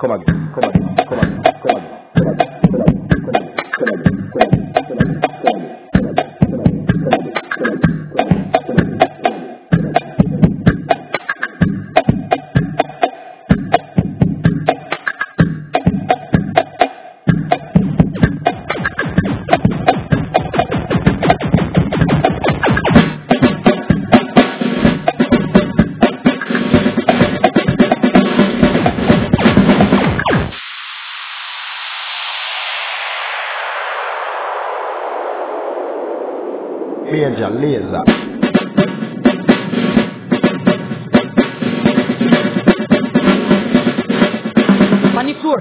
Come again, come again, come again, come again, come again, come again, come again, come again, come again, come again, come again, come again, come again, come again, come again, come again. Major Lazer. Money floor.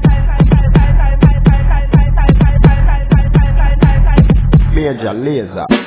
Major Lazer.